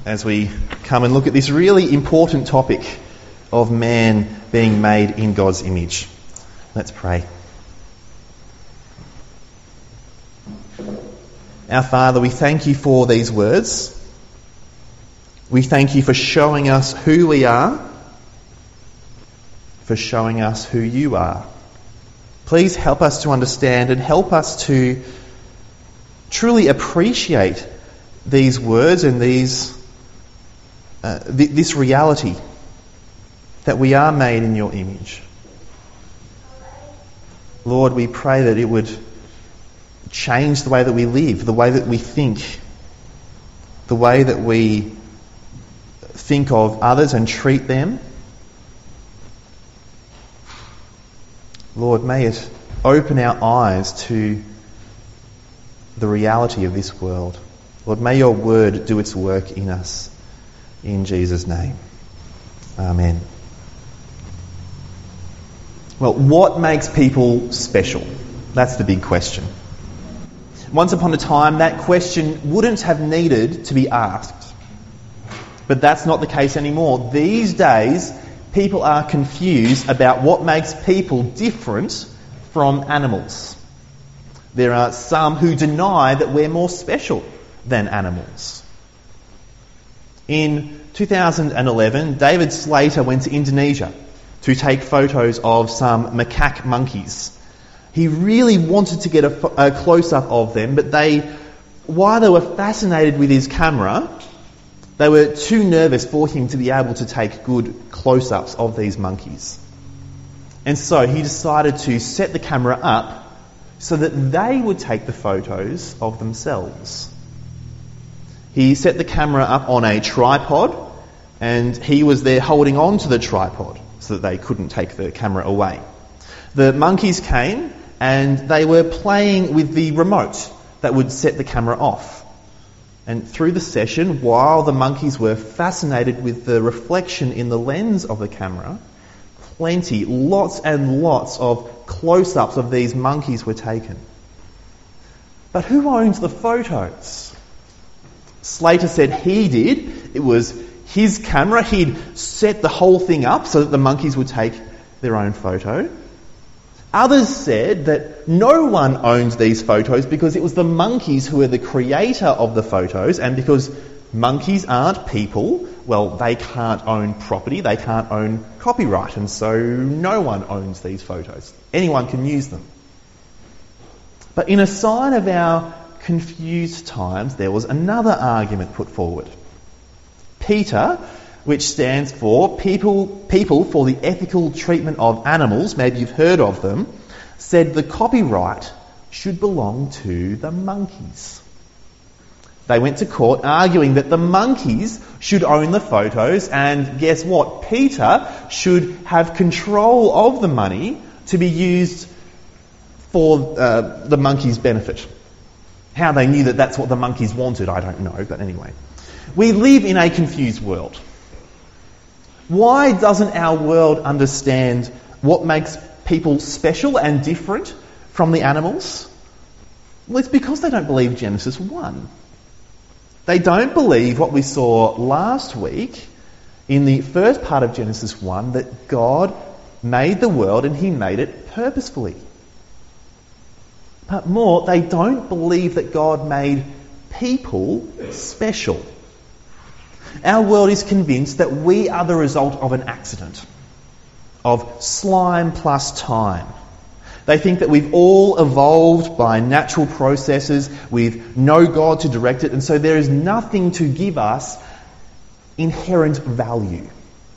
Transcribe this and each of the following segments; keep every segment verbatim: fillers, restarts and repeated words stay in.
as we come and look at this really important topic of man being made in God's image. Let's pray. Our Father, we thank you for these words. We thank you for showing us who we are, for showing us who you are. Please help us to understand and help us to truly appreciate these words and these uh, th- this reality that we are made in your image. Lord, we pray that it would change the way that we live, the way that we think, the way that we think of others and treat them. Lord, may it open our eyes to the reality of this world. Lord, may your word do its work in us. In Jesus' name. Amen. Well, what makes people special? That's the big question. Once upon a time, that question wouldn't have needed to be asked. But that's not the case anymore. These days, people are confused about what makes people different from animals. There are some who deny that we're more special than animals. In two thousand eleven, David Slater went to Indonesia to take photos of some macaque monkeys. He really wanted to get a, a close-up of them, but they, while they were fascinated with his camera, they were too nervous for him to be able to take good close-ups of these monkeys. And so he decided to set the camera up so that they would take the photos of themselves. He set the camera up on a tripod, and he was there holding on to the tripod so that they couldn't take the camera away. The monkeys came and they were playing with the remote that would set the camera off. And through the session, while the monkeys were fascinated with the reflection in the lens of the camera, plenty, lots and lots of close-ups of these monkeys were taken. But who owns the photos? Slater said he did. It was his camera. He'd set the whole thing up so that the monkeys would take their own photo. Others said that no one owns these photos because it was the monkeys who were the creator of the photos, and because monkeys aren't people, well, they can't own property, they can't own copyright, and so no one owns these photos. Anyone can use them. But in a sign of our confused times, there was another argument put forward. PETA, which stands for People, People for the Ethical Treatment of Animals, maybe you've heard of them, said the copyright should belong to the monkeys. They went to court arguing that the monkeys should own the photos, and guess what? PETA should have control of the money to be used for uh, the monkeys' benefit. How they knew that that's what the monkeys wanted, I don't know, but anyway. We live in a confused world. Why doesn't our world understand what makes people special and different from the animals? Well, it's because they don't believe Genesis one. They don't believe what we saw last week in the first part of Genesis one, that God made the world and he made it purposefully. But more, they don't believe that God made people special. Our world is convinced that we are the result of an accident, of slime plus time. They think that we've all evolved by natural processes with no God to direct it, and so there is nothing to give us inherent value.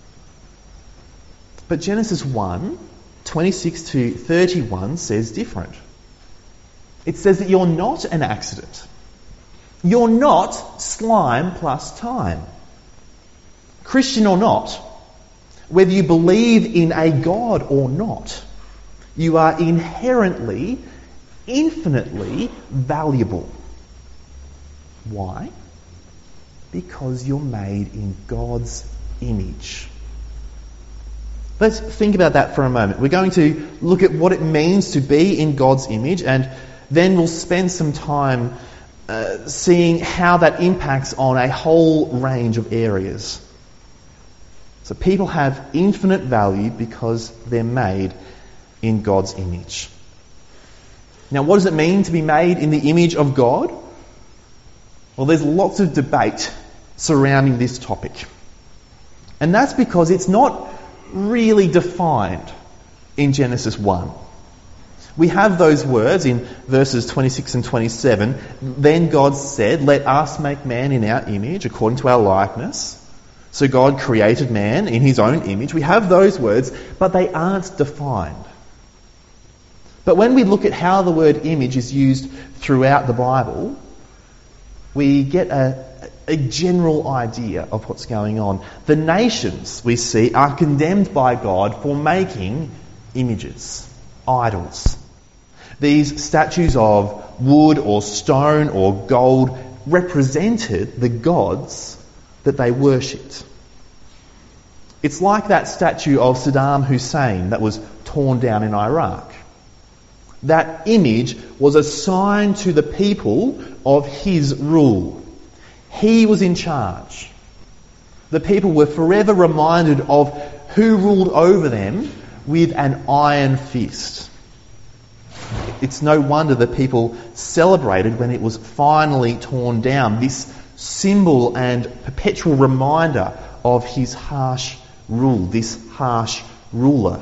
But Genesis one, twenty-six to thirty-one says different. It says that you're not an accident. You're not slime plus time. Christian or not, whether you believe in a God or not, you are inherently, infinitely valuable. Why? Because you're made in God's image. Let's think about that for a moment. We're going to look at what it means to be in God's image, and then we'll spend some time uh, seeing how that impacts on a whole range of areas. So people have infinite value because they're made in God's image. Now, what does it mean to be made in the image of God? Well, there's lots of debate surrounding this topic. And that's because it's not really defined in Genesis one. We have those words in verses twenty-six and twenty-seven. Then God said, "Let us make man in our image, according to our likeness." So God created man in his own image. We have those words, but they aren't defined. But when we look at how the word image is used throughout the Bible, we get a, a general idea of what's going on. The nations, we see, are condemned by God for making images, idols. These statues of wood or stone or gold represented the gods that they worshipped. It's like that statue of Saddam Hussein that was torn down in Iraq. That image was a sign to the people of his rule. He was in charge. The people were forever reminded of who ruled over them with an iron fist. It's no wonder the people celebrated when it was finally torn down, this symbol and perpetual reminder of his harsh rule, this harsh ruler.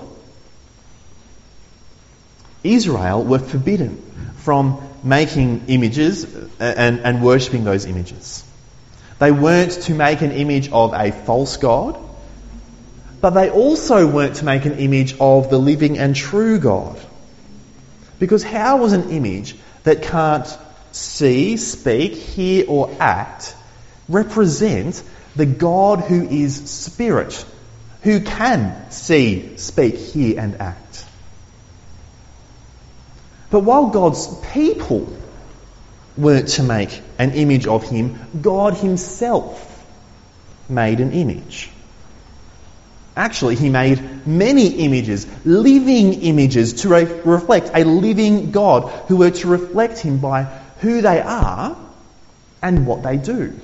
Israel were forbidden from making images and, and worshipping those images. They weren't to make an image of a false god, but they also weren't to make an image of the living and true God. Because how was an image that can't see, speak, hear or act represent the God who is spirit, who can see, speak, hear and act? But while God's people weren't to make an image of him, God himself made an image. Actually, he made many images, living images, to re- reflect a living God who were to reflect him by who they are and what they do.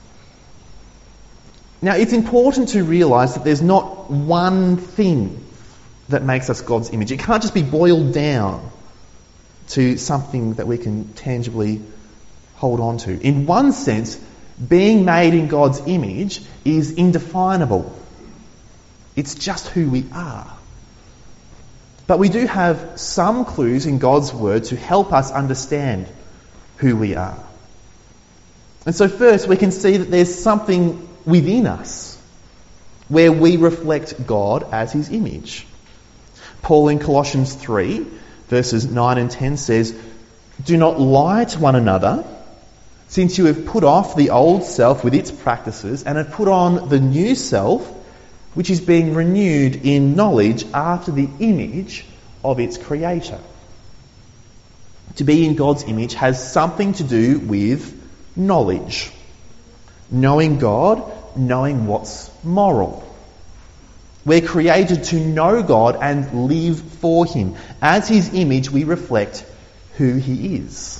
Now, it's important to realise that there's not one thing that makes us God's image. It can't just be boiled down to something that we can tangibly hold on to. In one sense, being made in God's image is indefinable. It's just who we are. But we do have some clues in God's word to help us understand who we are. And so first we can see that there's something within us where we reflect God as his image. Paul in Colossians three, verses nine and ten says, "Do not lie to one another, since you have put off the old self with its practices and have put on the new self, which is being renewed in knowledge after the image of its creator." To be in God's image has something to do with knowledge. Knowing God, knowing what's moral. We're created to know God and live for him. As his image, we reflect who he is.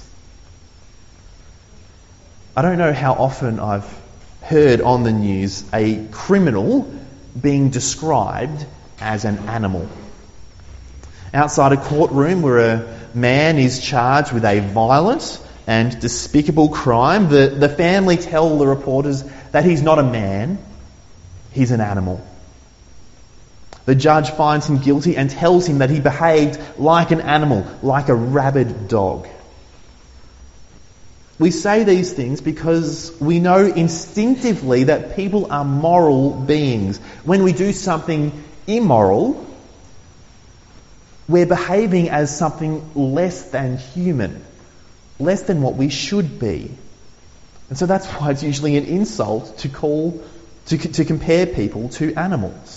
I don't know how often I've heard on the news a criminal being described as an animal. Outside a courtroom where a man is charged with a violent and despicable crime, the, the family tell the reporters that he's not a man, he's an animal. The judge finds him guilty and tells him that he behaved like an animal, like a rabid dog. We say these things because we know instinctively that people are moral beings. When we do something immoral, we're behaving as something less than human, less than what we should be. And so that's why it's usually an insult to call, to, to compare people to animals.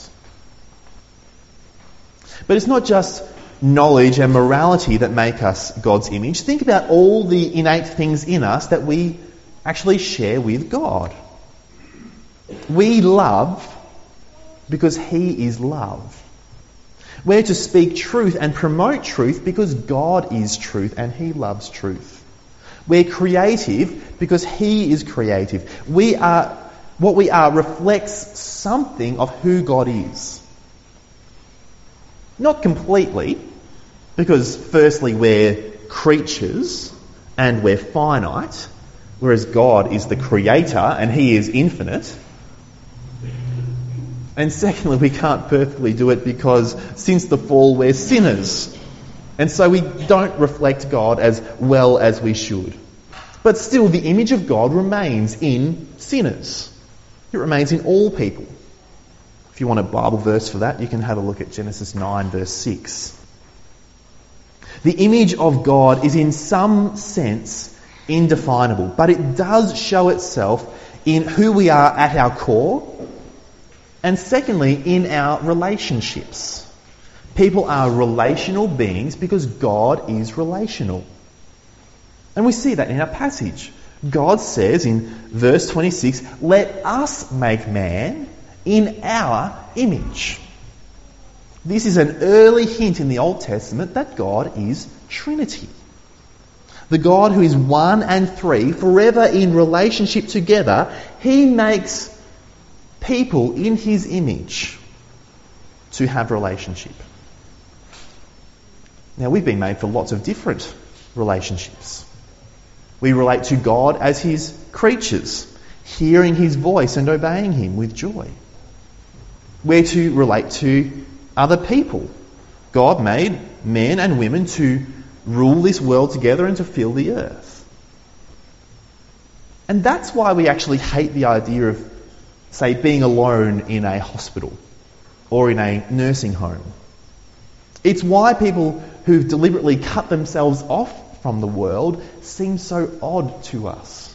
But it's not just knowledge and morality that make us God's image. Think about all the innate things in us that we actually share with God. We love because he is love. We're to speak truth and promote truth because God is truth and he loves truth. We're creative because He is creative. We are, what we are reflects something of who God is. Not completely, because firstly we're creatures and we're finite, whereas God is the creator and He is infinite. And secondly, we can't perfectly do it because since the fall we're sinners. And so we don't reflect God as well as we should. But still, the image of God remains in sinners. It remains in all people. If you want a Bible verse for that, you can have a look at Genesis nine verse six. The image of God is in some sense indefinable, but it does show itself in who we are at our core, and secondly, in our relationships. People are relational beings because God is relational. And we see that in our passage. God says in verse twenty-six, "Let us make man in our image." This is an early hint in the Old Testament that God is Trinity. The God who is one and three, forever in relationship together, He makes people in His image to have relationship. Now, we've been made for lots of different relationships. We relate to God as His creatures, hearing His voice and obeying Him with joy. We're to relate to other people. God made men and women to rule this world together and to fill the earth. And that's why we actually hate the idea of, say, being alone in a hospital or in a nursing home. It's why people who've deliberately cut themselves off from the world seem so odd to us.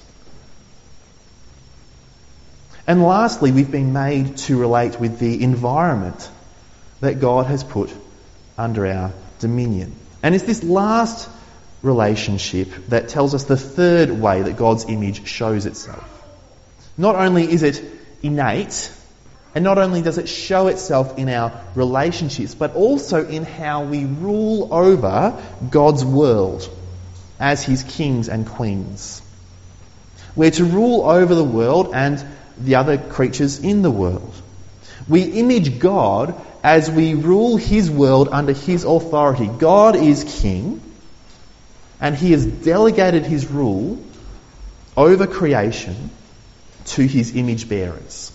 And lastly, we've been made to relate with the environment that God has put under our dominion. And it's this last relationship that tells us the third way that God's image shows itself. Not only is it innate, and not only does it show itself in our relationships, but also in how we rule over God's world as His kings and queens. We're to rule over the world and the other creatures in the world. We image God as we rule His world under His authority. God is king, and He has delegated His rule over creation to His image bearers.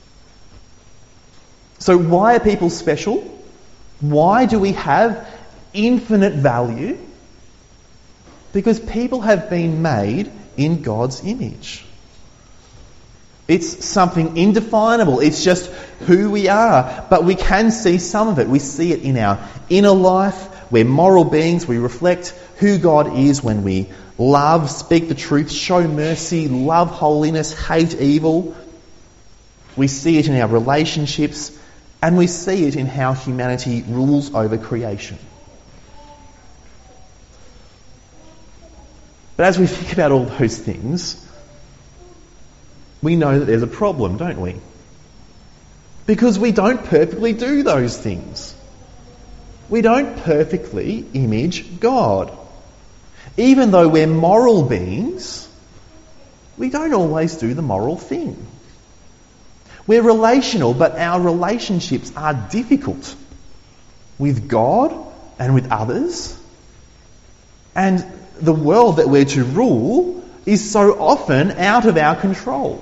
So why are people special? Why do we have infinite value? Because people have been made in God's image. It's something indefinable. It's just who we are. But we can see some of it. We see it in our inner life. We're moral beings. We reflect who God is when we love, speak the truth, show mercy, love holiness, hate evil. We see it in our relationships. And we see it in how humanity rules over creation. But as we think about all those things, we know that there's a problem, don't we? Because we don't perfectly do those things. We don't perfectly image God. Even though we're moral beings, we don't always do the moral thing. We're relational, but our relationships are difficult with God and with others. And the world that we're to rule is so often out of our control.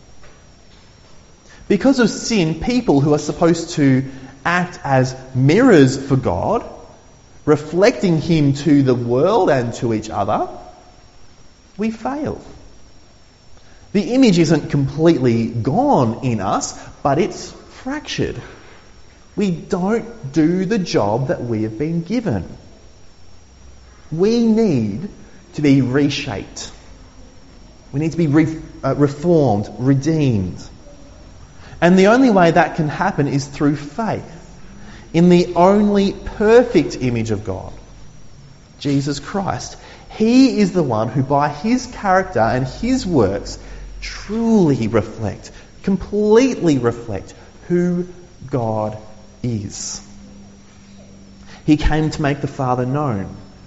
Because of sin, people who are supposed to act as mirrors for God, reflecting Him to the world and to each other, we fail. The image isn't completely gone in us, but it's fractured. We don't do the job that we have been given. We need to be reshaped. We need to be re- uh, reformed, redeemed. And the only way that can happen is through faith in the only perfect image of God, Jesus Christ. He is the one who by His character and His works truly reflect, completely reflect who God is. He came to make the Father known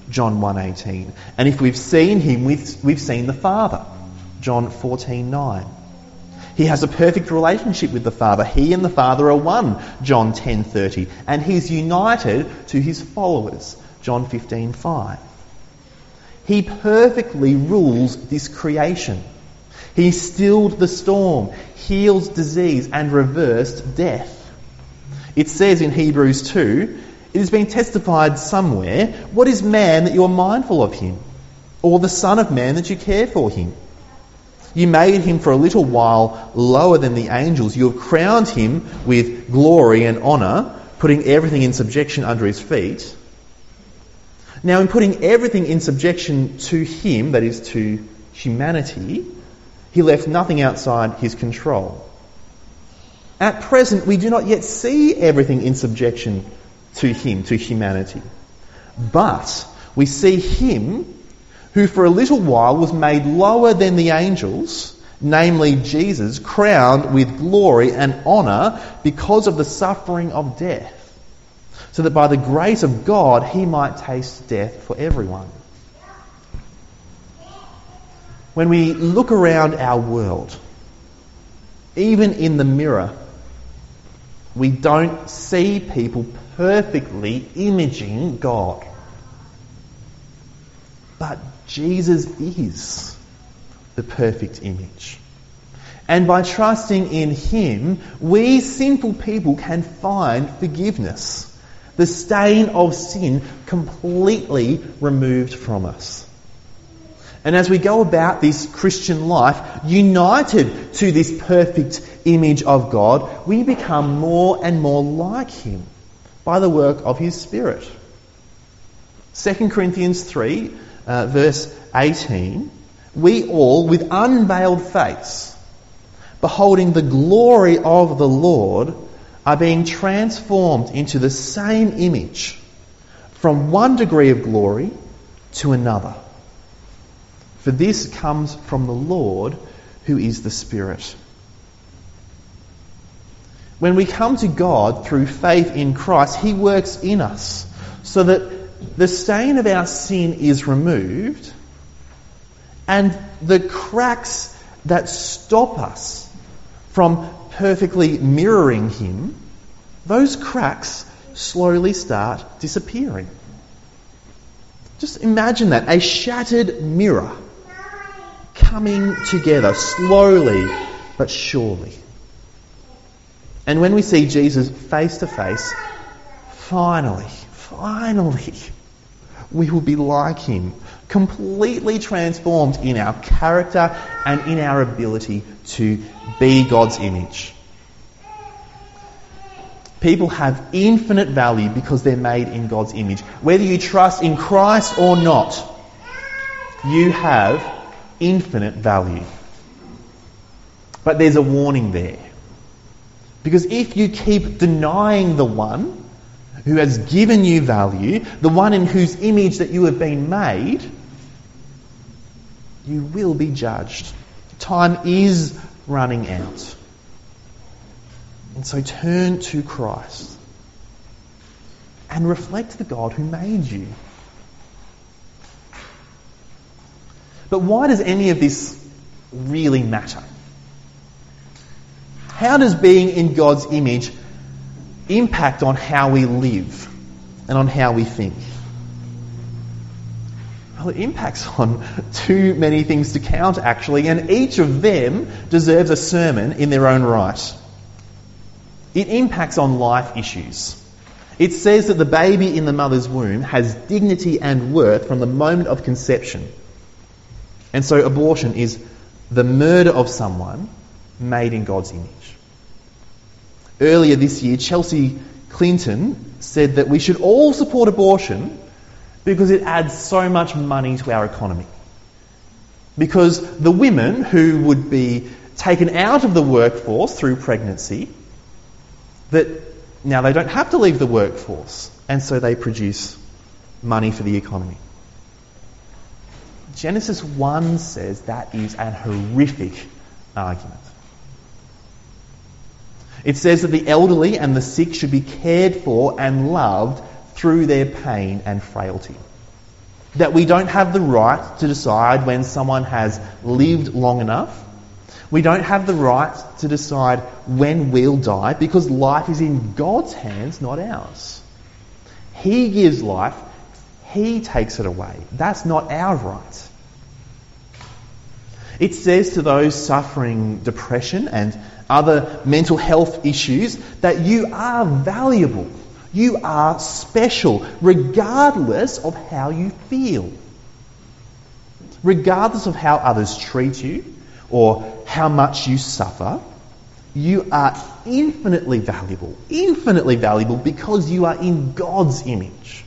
John one eighteen. And if we've seen him, we've, we've seen the Father, John fourteen nine. He has a perfect relationship with the Father. He and the Father are one, John ten thirty. And he's united to his followers, John fifteen five. He perfectly rules this creation. He stilled the storm, healed disease, and reversed death. It says in Hebrews two, it has been testified somewhere, what is man that you are mindful of him? Or the Son of Man that you care for him? You made him for a little while lower than the angels. You have crowned him with glory and honour, putting everything in subjection under his feet. Now, in putting everything in subjection to him, that is to humanity, he left nothing outside his control. At present, we do not yet see everything in subjection to him, to humanity. But we see him who for a little while was made lower than the angels, namely Jesus, crowned with glory and honour because of the suffering of death, so that by the grace of God he might taste death for everyone. When we look around our world, even in the mirror, we don't see people perfectly imaging God. But Jesus is the perfect image. And by trusting in him, we sinful people can find forgiveness, the stain of sin completely removed from us. And as we go about this Christian life, united to this perfect image of God, we become more and more like him by the work of his Spirit. Second Corinthians three, uh, verse eighteen, we all, with unveiled face, beholding the glory of the Lord, are being transformed into the same image, from one degree of glory to another. For this comes from the Lord, who is the Spirit. When we come to God through faith in Christ, he works in us so that the stain of our sin is removed and the cracks that stop us from perfectly mirroring him, those cracks slowly start disappearing. Just imagine that, a shattered mirror coming together slowly but surely. And when we see Jesus face to face, finally, finally, we will be like him, completely transformed in our character and in our ability to be God's image. People have infinite value because they're made in God's image. Whether you trust in Christ or not, you have infinite value. But there's a warning there. Because if you keep denying the one who has given you value, the one in whose image that you have been made, you will be judged. Time is running out. And so turn to Christ and reflect the God who made you. But why does any of this really matter? How does being in God's image impact on how we live and on how we think? Well, it impacts on too many things to count, actually, and each of them deserves a sermon in their own right. It impacts on life issues. It says that the baby in the mother's womb has dignity and worth from the moment of conception. And so abortion is the murder of someone made in God's image. Earlier this year, Chelsea Clinton said that we should all support abortion because it adds so much money to our economy. Because the women who would be taken out of the workforce through pregnancy, that now they don't have to leave the workforce, and so they produce money for the economy. Genesis one says that is a horrific argument. It says that the elderly and the sick should be cared for and loved through their pain and frailty. That we don't have the right to decide when someone has lived long enough. We don't have the right to decide when we'll die, because life is in God's hands, not ours. He gives life. He takes it away. That's not our right. It says to those suffering depression and other mental health issues that you are valuable. You are special, regardless of how you feel. Regardless of how others treat you or how much you suffer, you are infinitely valuable. Infinitely valuable because you are in God's image.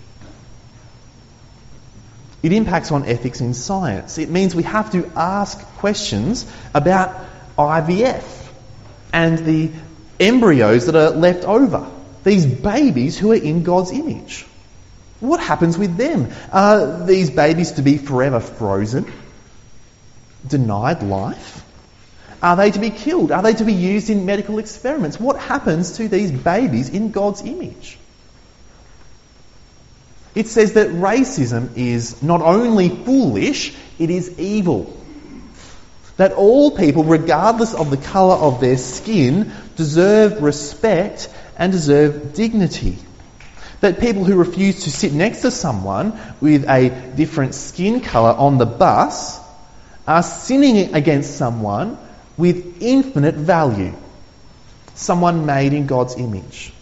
It impacts on ethics in science. It means we have to ask questions about I V F and the embryos that are left over. These babies who are in God's image. What happens with them? Are these babies to be forever frozen? Denied life? Are they to be killed? Are they to be used in medical experiments? What happens to these babies in God's image? It says that racism is not only foolish, it is evil. That all people, regardless of the colour of their skin, deserve respect and deserve dignity. That people who refuse to sit next to someone with a different skin colour on the bus are sinning against someone with infinite value. Someone made in God's image.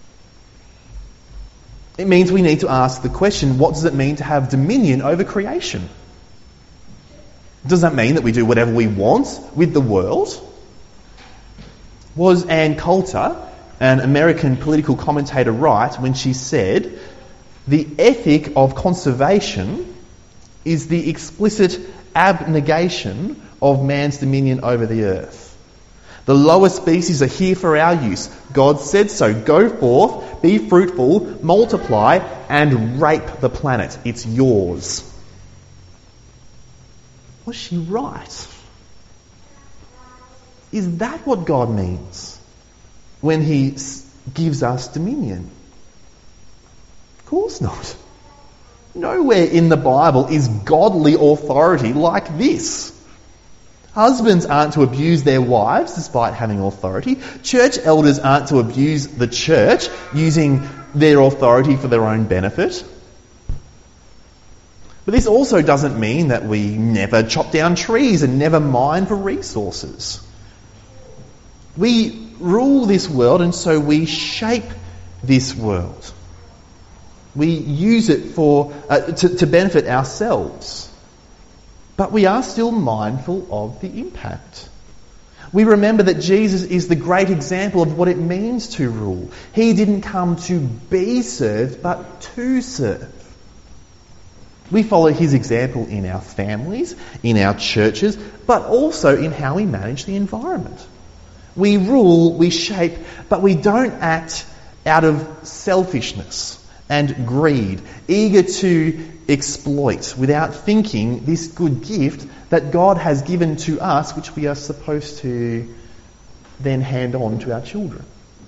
It means we need to ask the question, what does it mean to have dominion over creation? Does that mean that we do whatever we want with the world? Was Ann Coulter, an American political commentator, right when she said, the ethic of conservation is the explicit abnegation of man's dominion over the earth. The lower species are here for our use. God said so. Go forth, be fruitful, multiply, and rape the planet. It's yours. Was she right? Is that what God means when He gives us dominion? Of course not. Nowhere in the Bible is godly authority like this. Husbands aren't to abuse their wives despite having authority. Church elders aren't to abuse the church using their authority for their own benefit. But this also doesn't mean that we never chop down trees and never mine for resources. We rule this world, and so we shape this world. We use it for uh, to, to benefit ourselves. But we are still mindful of the impact. We remember that Jesus is the great example of what it means to rule. He didn't come to be served, but to serve. We follow His example in our families, in our churches, but also in how we manage the environment. We rule, we shape, but we don't act out of selfishness and greed, eager to exploit without thinking this good gift that God has given to us, which we are supposed to then hand on to our children.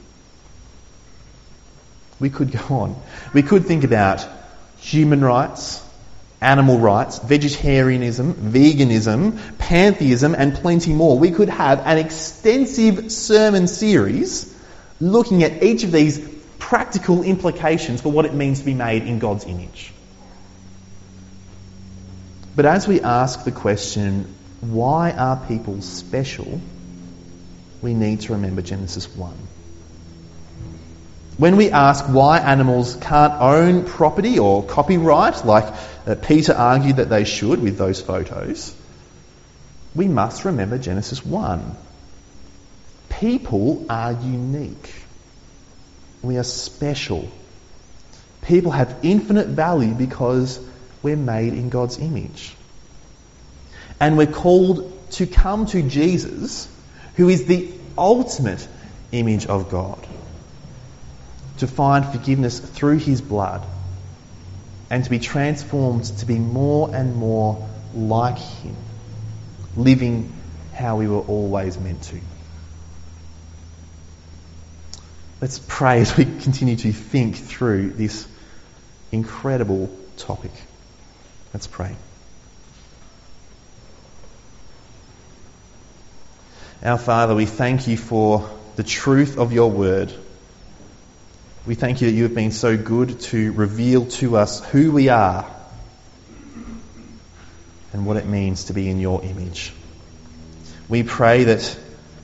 We could go on. We could think about human rights, animal rights, vegetarianism, veganism, pantheism, and plenty more. We could have an extensive sermon series looking at each of these practical implications for what it means to be made in God's image. But as we ask the question, why are people special, we need to remember Genesis one. When we ask why animals can't own property or copyright, like uh, Peter argued that they should with those photos, we must remember Genesis one. People are unique. We are special. People have infinite value because we're made in God's image. And we're called to come to Jesus, who is the ultimate image of God, to find forgiveness through His blood and to be transformed to be more and more like Him, living how we were always meant to. Let's pray as we continue to think through this incredible topic. Let's pray. Our Father, we thank you for the truth of your word. We thank you that you have been so good to reveal to us who we are and what it means to be in your image. We pray that,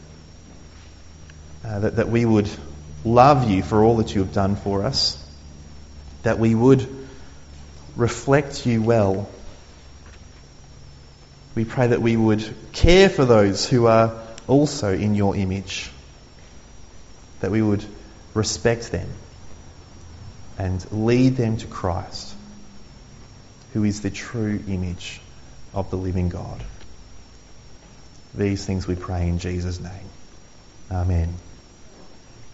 uh, that, that we would love you for all that you have done for us, that we would reflect you well. We pray that we would care for those who are also in your image, that we would respect them and lead them to Christ, who is the true image of the living God. These things we pray in Jesus' name. Amen.